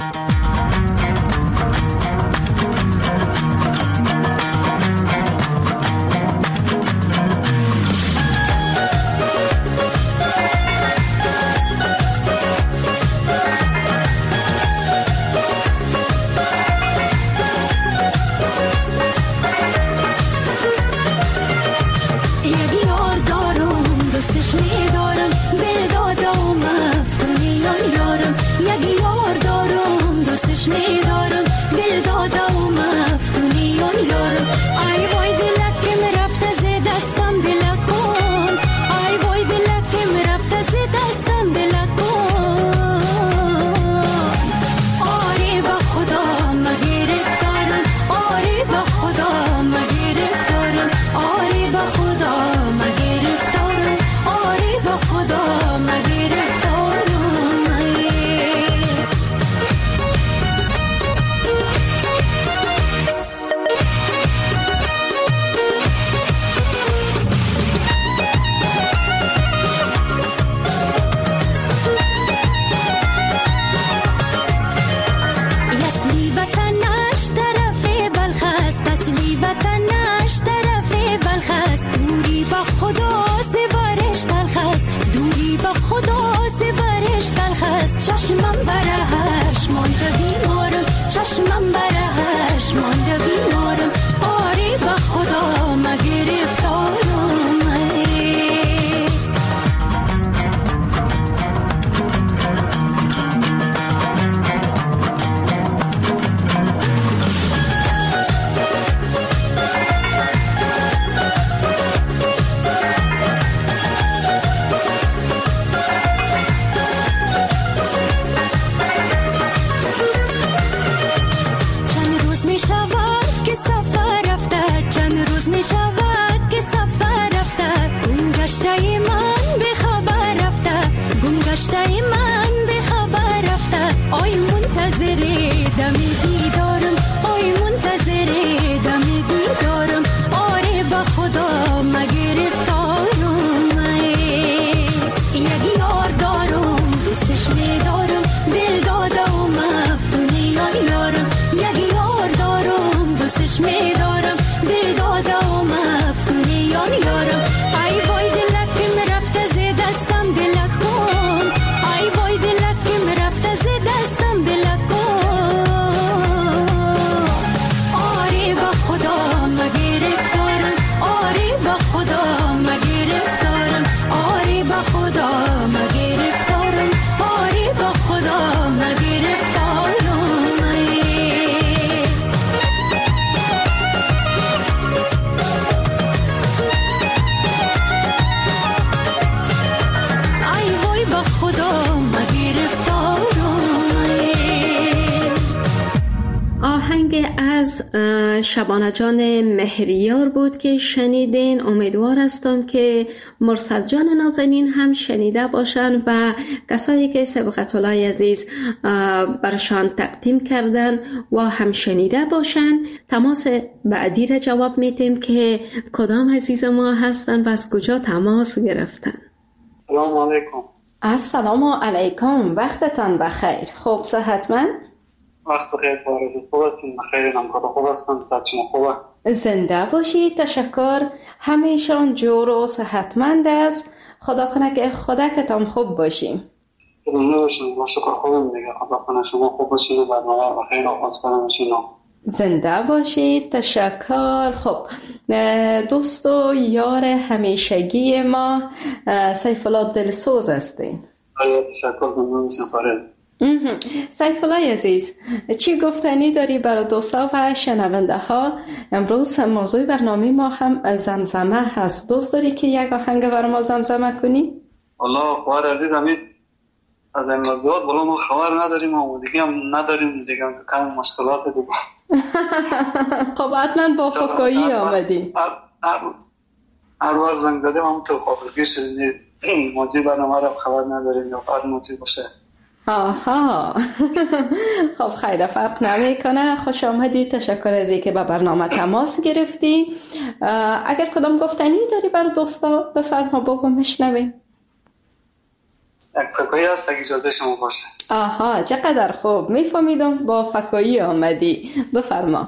از شبانه جان مهریار بود که شنیدین. امیدوار هستم که مرسل جان نازنین هم شنیده باشن و کسایی که سبقت الله عزیز برشان تقدیم کردن و هم شنیده باشن. تماس بعدی را جواب میتیم که کدام عزیز ما هستن و از کجا تماس گرفتن. سلام علیکم. السلام علیکم، وقتتان بخیر. خوب صحتمند؟ وقت بخیر بارز خوب هستیم. بخیر نمکات خوب هستم. صحت شما خوبه؟ زنده باشید. تشکر. همیشان جور و صحتمند است. خدا کنه که خودکتان خوب باشیم. ممنون باشیم. با شکر خوبم دیگه. خدا کنه شما خوب باشید و برنامه بخیر آغاز کنم باشید. زنده باشید. تشکر. خب دوست و یار همیشگی ما سیف الله دلسوز هستین. تشکر. ممنون میشم فرد. سیف الله عزیز، چی گفتنی داری برای دوستا و شنونده ها؟ امروز موضوع برنامه ما هم زمزمه هست. دوست داری که یک آهنگ برای ما زمزمه کنی؟ والله خوار عزیز امید از این موضوعات بلا ما خبر نداریم و دیگه هم نداریم دیگه هم کم مشکلات دیگه. خب حتما با فکایی آمدیم. هر وقت زنگ دادیم هم تو قابلگی شدیم موضوع برنامه را خبر نداریم یا هر موضوع باشه. آها. خب خیلی فرق نمیکنه. خوش آمدی. تشکر از اینکه به برنامه تماس گرفتی. اگر کدام گفتنی داری برای دوستا بفرما بگو میشنویم. یک فکایی هست اگه اجازه شما باشه. آها چقدر خوب. میفهمیدم با فکایی آمدی. بفرما.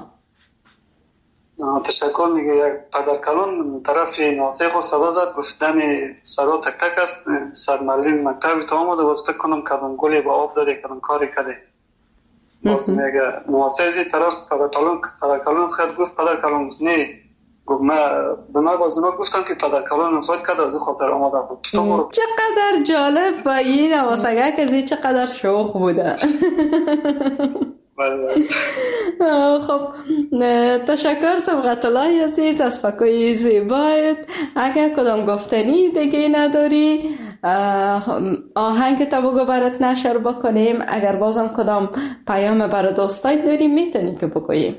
تشکر. میگه یک پدرکلان طرف ناسه خود صدا زد گفتم سرا تک تک است سرمرلین مکتبی تا آمده باز فکر کنم کدام گلی با آب داده کدام کاری کده. باز میگه ناسه ازی طرف پدرکلان خود گفت پدرکلان نه گفت به من باز اونا گفتم که پدرکلان فاید کده از خاطر آمده بود. چقدر جالب و این نواسگه کزی چقدر شوخ بوده. خب تشکر سبقت الله عزیز از فکای زیبایت. اگر کدام گفتنی دیگه نداری آهنگ تا بگو برات نشر بکنیم. اگر بازم کدام پیام برای دوستای داری میتونی که بگوییم.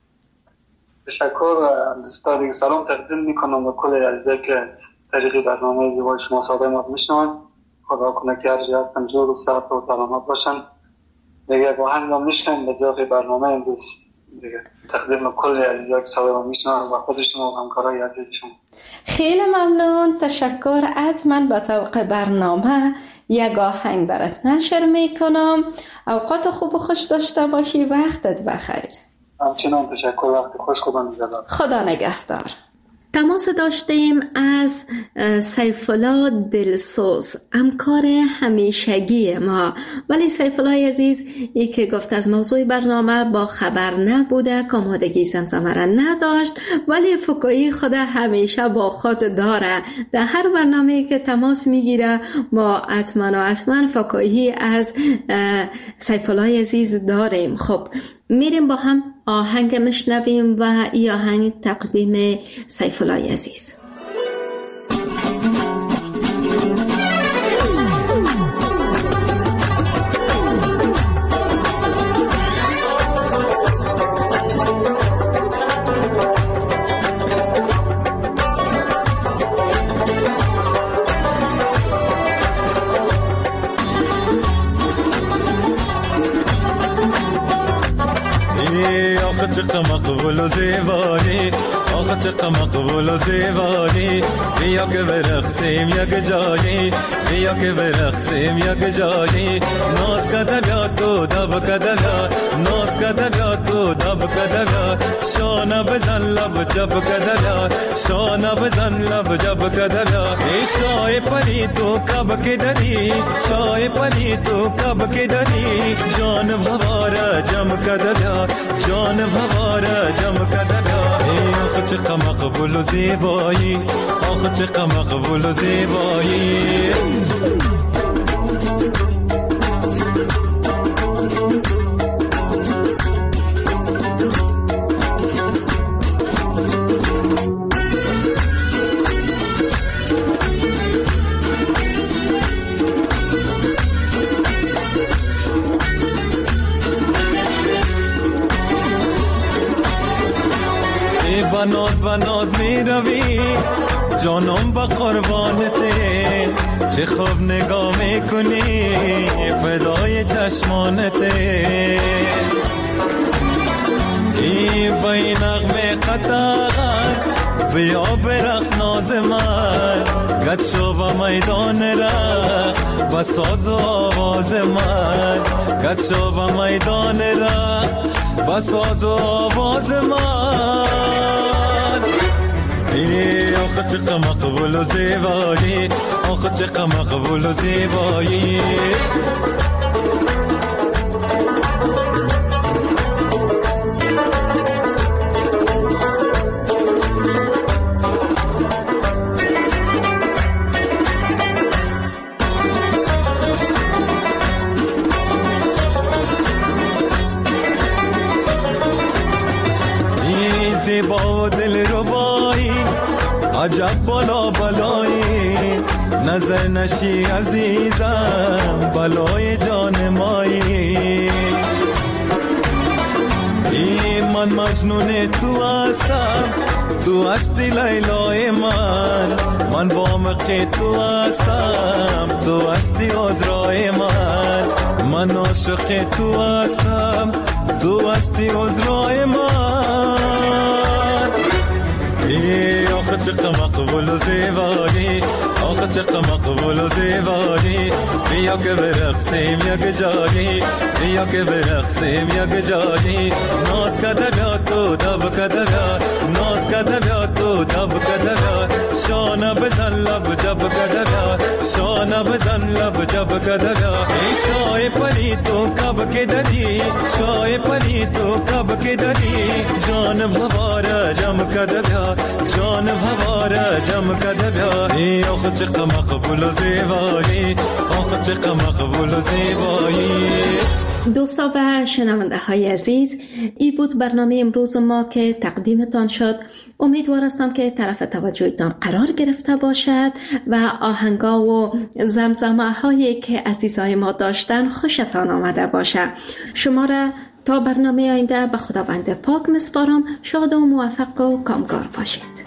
تشکر. دوستا دیگه سلام تقدیم میکنم به کل عزیزایی که از طریق برنامه زیبای شما صادمات میشنون. خدا کنه که هر جا هستن جور و صحت و سلامت باشن. دیگه با هم میشکنم به ذوق برنامه امروز دیگه تقدیم کل عزیزایی که صدای میشنن و خود شما و همکارای عزیز شما. خیلی ممنون. تشکر. حتما به ذوق برنامه یک آهنگ برات نشر میکنم. اوقات خوب و خوش داشته باشی. وقتت بخیر. همچنان تشکر. وقت خوش. خدا نگهدار. تماس داشتیم از سیف الله دلسوز، همکار همیشگی ما. ولی سیف الله عزیز ای که گفت از موضوع برنامه با خبر نبوده، آمادگی زمزمه را نداشت، ولی فکایی خود همیشه با خود داره. در هر برنامه که تماس میگیره ما حتما فکایی از سیف الله عزیز داریم. خب میریم با هم آهنگ مشنویم و این آهنگ تقدیم سیف الله عزیز. چقدر مقبول و زیبایی، آخه چقدر مقبول و زیبایی، بیا که برقصیم یک جایی، بیا که برقصیم یک جایی، ناز کده بیاد تو دب کده بیاد، ناز کده بیاد تو دب کده بیاد، شانه بزن لب جب کده بیاد، شانه بزن لب جب کده بیاد، ای شای پری تو کب که داری، شای پری تو کب که داری، جان بواره جم کده بیاد، جان بواره جم کده بیاد، ای آخه چقدر مقبول و زیبایی، آخه چقدر مقبول و زیبایی. و ناز می روی جانم با قربانته چه خوب نگاه میکنی فدای چشمانته ای بای نغمه قطعان بیا برقص ناز من گد شو و میدان رقص و ساز و آواز من گد شو و میدان رقص و ساز و آواز من ای آخه چقدر مقبول و زیبایی آخه چقدر مقبول و زیبایی زیبا و دل ربایی عجب بالا بالایی نظر نشی عزیزم بلای جان مایی ای من مجنون تو هستم تو هستی لیلای من با مقی تو هستم تو هستی عذرای من عاشق تو هستم تو هستی عذرای من ای آخه چقدر مقبول و زیبایی آخه چقدر مقبول و زیبایی بیا که برقصیم یک جایی بیا که برقصیم یک جایی ناز کده بیا تو دب کده بیا ناز کده بیا تو دب کده بیا شانه بزن لب جب کده بیا شانه بزن لب جب کده بیا ای شای پری تو کب که ددی شای پری تو کب که ددی جانم هواره جم کده بیا جانم هواره جم کده بیا ای آخه چقدر مقبول و زیبایی آخه چقدر مقبول و زیبایی. دوستا و شنونده های عزیز، این بود برنامه امروز ما که تقدیمتان شد. امیدوار هستم که طرف توجهتان قرار گرفته باشد و آهنگا و زمزمه هایی که عزیزای ما داشتن خوشتان آمده باشد. شما را تا برنامه آینده به خداوند پاک میسپارم. شاد و موفق و کامگار باشید.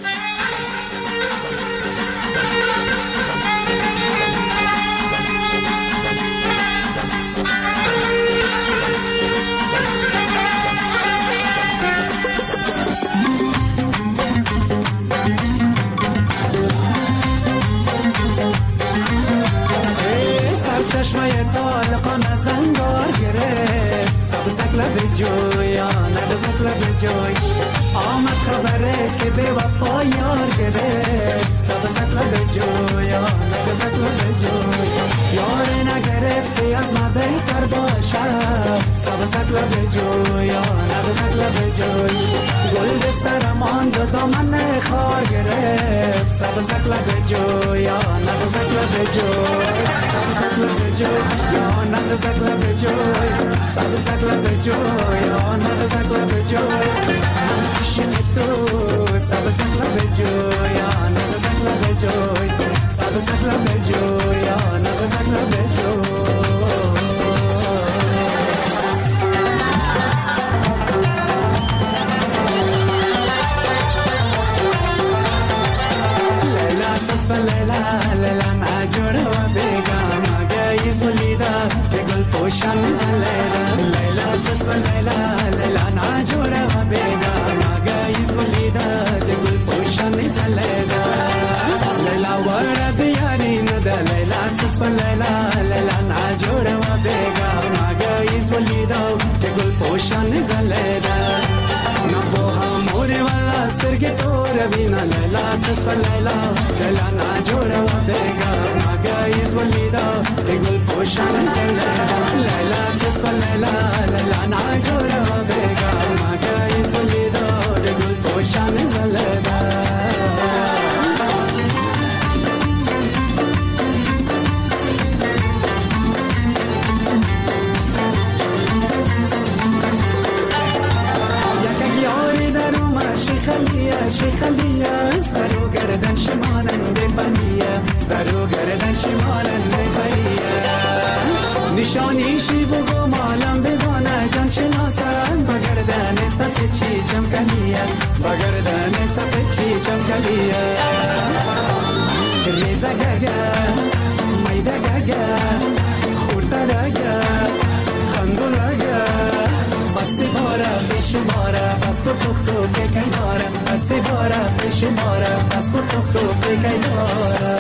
چشمه طالقان زنگار گرفت سبزک لب جویا نبزک لب جوی آمد خبره که به وفا یار گرفت سبزک لب جویا نبزک لب جوی یار نگرفتی از ما بهتر باشد سبزک لب جویا نبزک لب جوی گل دسترم آن دو دامن خار گرفت سبزک لب جویا نبزک لب جوی سبزک لب جوی یا نبزک لب جوی سبزک لب جوی یا نبزک لب جوی عاشق تو سبزک لب جوی یا نبزک لب جوی سبزک لب جوی یا نبزک لب جوی لیلا لیلا نجوره و بیگم گیز ولیدا به گل پوشان زلیدا لیلا تصف لیلا لیلا نجوره و بیگم گیز ولیدا به گل پوشان زلیدا لیلا ورد بیاری نده لیلا تصف لیلا لیلا نجوره و بیگم گیز ولیدا به گل پوشان زلیدا نبوها موری والا سترگی تو روینا لیلا تصف لیلا لیلا نجوره و بیگم گیز ولیدا به گل پوشان زلیدا لیلا تصف لیلا لیلا نجوره و بیگم گیز ولیدا به گل پوشان زلیدا شیخلیه سرو گردن شمالن بپریه سرو گردن شمالن بپریه نشانی شی بگو مالم بدانه جان شناسن با گردن سفید چی جم کلیه بگردن سفید چیچم کلیه ریزه گگه میده گگه خورده رگه خندولگه بسی باره پیش باره بس کو تو بکی باره بسی باره پیش باره بس کو تو بکی باره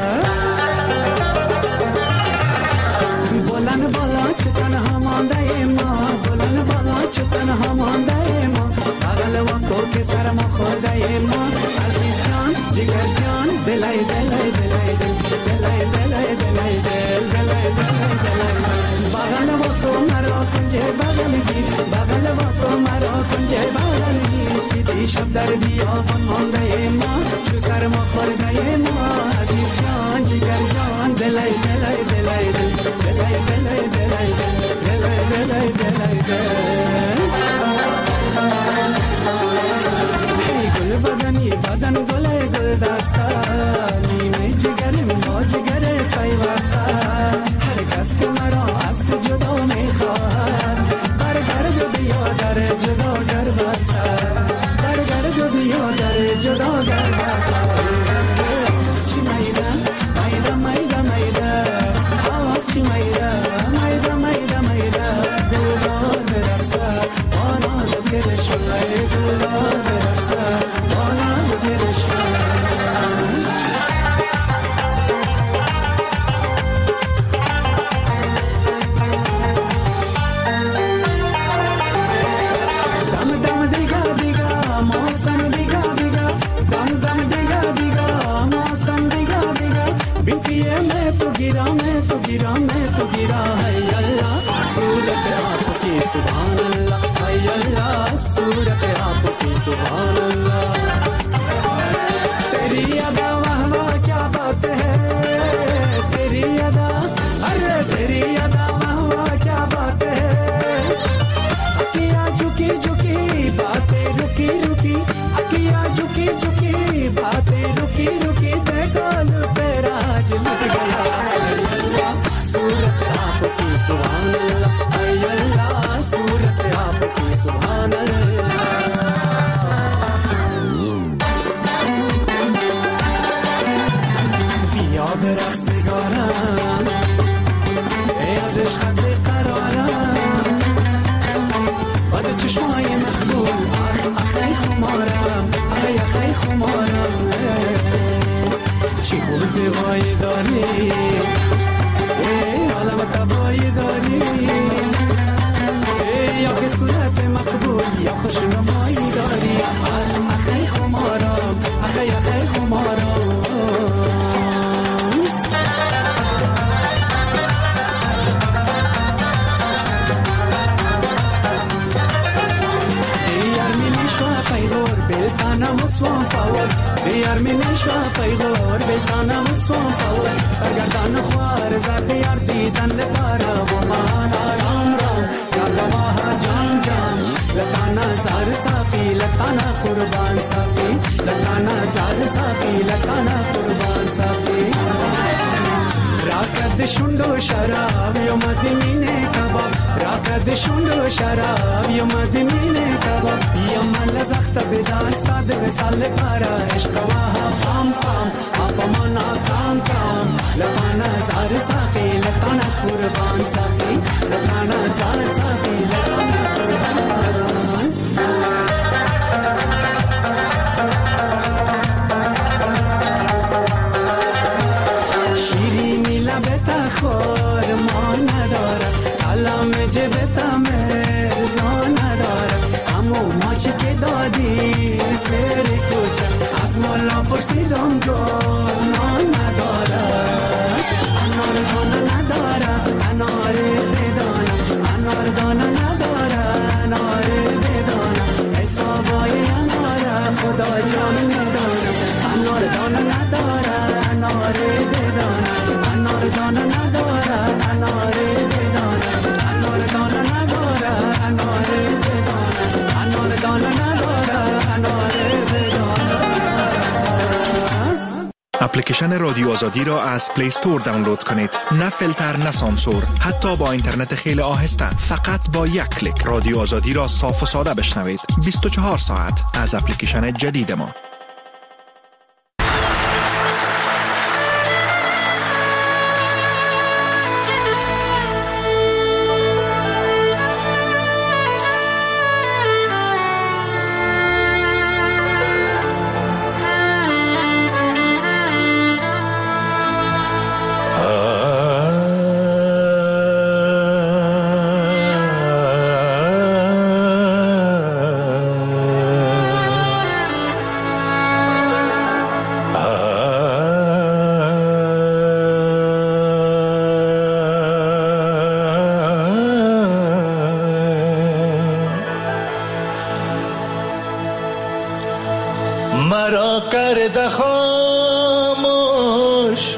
بلند بالا چتن همانده ما بلند بالا چتن همانده ما بغل و کوک سر ما خورده ما عزیز جان جگر جان دلای دلای دلای دلای دلای دلای دلای بغل و کو مرا کنجه بغل گیر بغل و کو مرا کنجه بغل گیر کی شب در بیابان مانده ما چو سر ما خورده ما عزیز جان جگر جان دلای دلای دلای دلای دلای دلای دلای دلای گل بدنی بدن گل گل دستا نیمه جگر ما جگر پیوسته هر کس که مرا از تو جدا میخواهد برگرد و بیا در جدا گر بسته برگرد و بیا در جدا گر بسته چی میده میده میده میده آف چی میده میده میده میده دلدار برقصه آنا زد گرشوه دلدار برقصه آنا زد گرشوه गिरा मैं तो गिरा है अल्लाह सूरत आपकी सुभान अल्लाह है अल्लाह सूरत आपकी सुभान अल्लाह तेरी अदा वाह वाह क्या बात है तेरी अदा अरे तेरी अदा वाह वाह क्या बात है अकिया झुकी झुकी बातें रुकी रुकी अकिया झुकी झुकी बातें रुकी रुकी देखो पे राज लुट गया सूरत आपकी सुभान अल्लाह है अल्लाह सूरत आपकी सुभान अल्लाह بیا به رقص نگارم ای از عشقت قرارم باد چشمای مقبول اخ اخی خمارم اخی اخی خمارم چی خوب زیبایی داری عالم تبایی داری یا که صورت مقبول یا خوش نمایی داری اخی خمارم اخی اخی خمارم دیار می نشوا پیغور بلتانم اسوان پاور دیار می نشوا پیغور بلتانم اسوان پاور سرگردان خوار زد دیار دیدن لپارا و مان آرام رام یادما جان جان لطانا زار صافی لطانا قربان صافی لطانا زار صافی لطانا قربان صافی راکد شندو شراب یوم دمینه کباب راکد شندو شراب یوم دمینه کباب یوم لزخت بدان ساد وسال پارا عشق واه پام پام آپ منا کام کام لطانا زار صافی لطانا قربان صافی لطانا زار صافی لطانا قربان شیرینی لبتا خور ما ندارم علم جبتا مرزا ندارم همو ماچی که دادی زیر کوچه از مولا پرسیدم گل ما ندارم انار دانه ندارم انار بدانم انار دانه ندارم انار بدانم حسابای انار خدا جان ندارم انار دانه ندارم انار بدانم انار دانه ندارم انار بدانم انار دانه ندارم انار بدانم انار دانه ندارم انار بدانم اپلیکیشن رادیو آزادی را از پلی استور دانلود کنید. نه فیلتر نه سانسور، حتی با اینترنت خیلی آهسته. فقط با یک کلیک رادیو آزادی را صاف و ساده بشنوید. 24 ساعت از اپلیکیشن جدید ما. مرا کرده خاموش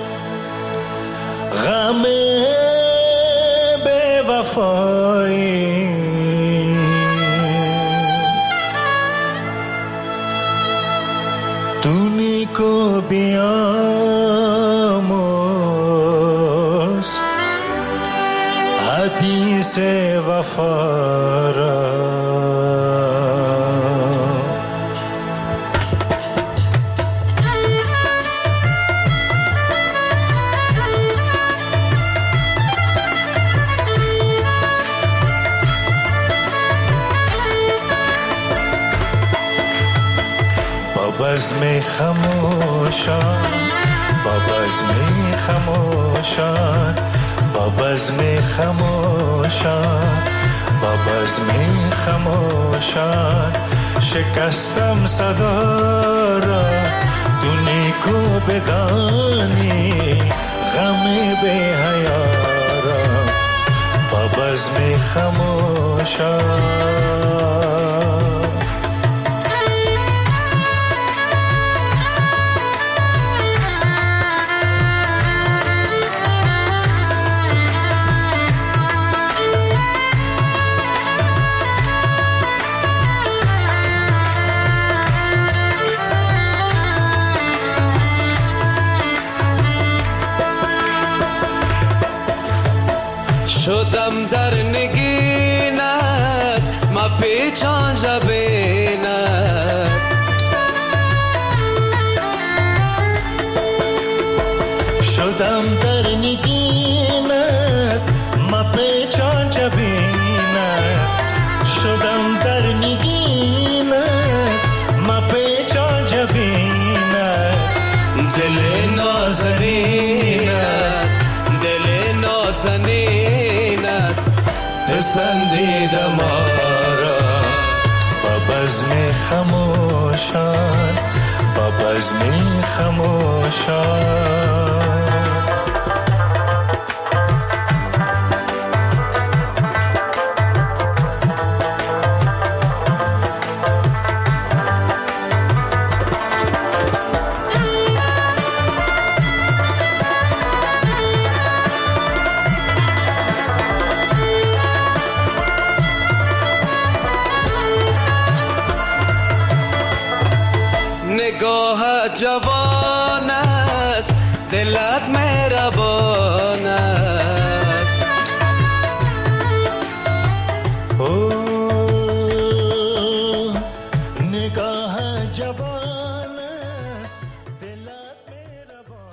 غم بے وفایی، تو نیکو بیاموز حدیث وفا را. بزم خموشان، با بزم خموشان، با بزم خموشان، با بزم خموشان، شکستم صدا را تو نیکو بدانی غم بی حیا را. با بزم خموشان شدم در نگینت ما پیچان جبینت، شدم در نگینت ما پیچان جبینت، شدم در نگینت ما پیچان جبینت. دل نازنینت، دل نازنینت پسندیده ما را. با بزم خموشان، با بزم خموشان. نگاه جوان است، دلت مهربان